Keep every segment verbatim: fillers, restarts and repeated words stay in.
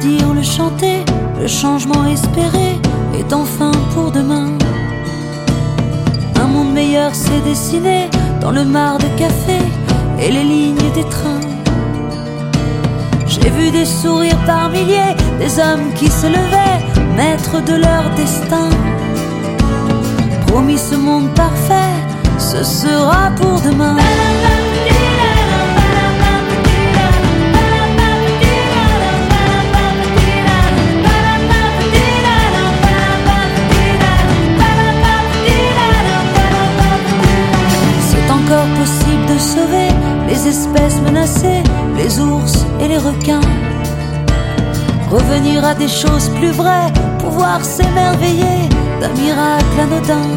dire, le chanter, le changement espéré est enfin pour demain. Un monde meilleur s'est dessiné dans le mar de café et les lignes des trains. J'ai vu des sourires par milliers, des hommes qui se levaient, maîtres de leur destin. Promis ce monde parfait, ce sera pour demain. C'est encore possible de sauver les espèces menacées, les ours et les requins. Revenir à des choses plus vraies, pouvoir s'émerveiller d'un miracle anodin.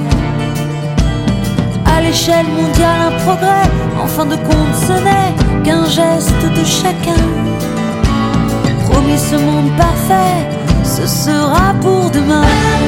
À l'échelle mondiale un progrès, en fin de compte ce n'est qu'un geste de chacun. Promis ce monde parfait, ce sera pour demain.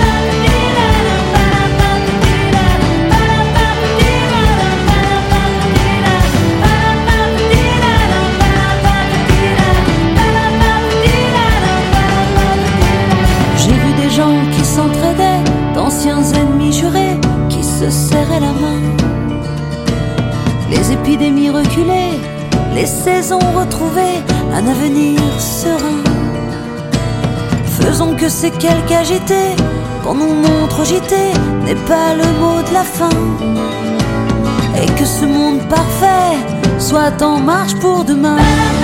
Qui s'entraidaient, d'anciens ennemis jurés qui se serraient la main. Les épidémies reculées, les saisons retrouvées, un avenir serein. Faisons que ces quelques agités qu'on nous montre au J T n'est pas le mot de la fin, et que ce monde parfait soit en marche pour demain.